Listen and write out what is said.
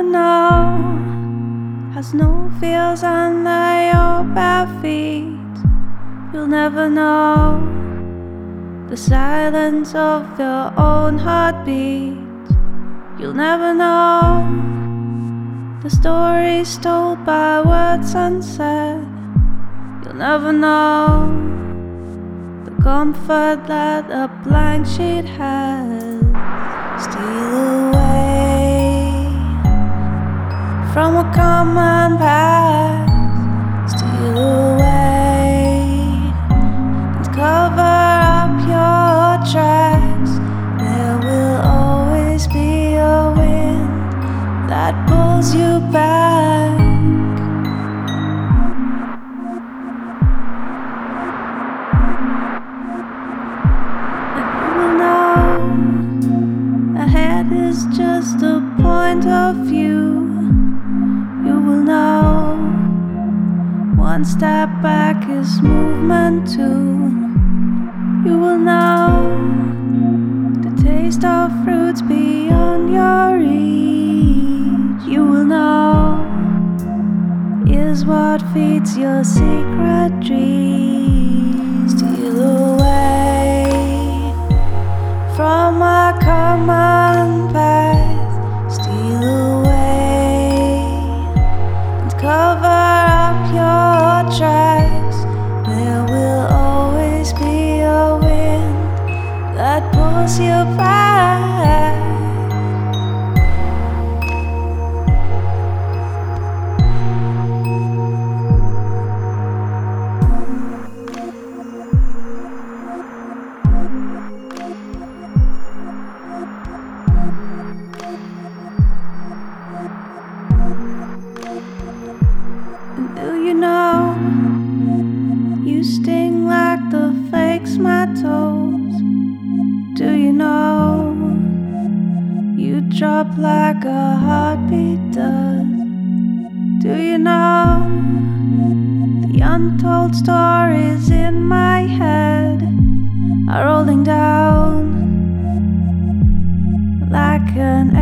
know how snow feels under your bare feet. You'll never know the silence of your own heartbeat. You'll never know the stories told by words unsaid. You'll never know the comfort that a blank sheet has. Steal away from a common past. Steal away and cover up your tracks. There will always be a wind that pulls you back. And you will know ahead is just a point of view. You will know one step back is movement too. You will know the taste of fruits beyond your reach. You will know is what feeds your secret dreams. Steal away from a common path. Steal away and cover up your tracks. There will always be a wind that pulls you back. And do you know you sting like the flakes my toes? Do you know you drop like a heartbeat does? Do you know the untold stories in my head are rolling down like an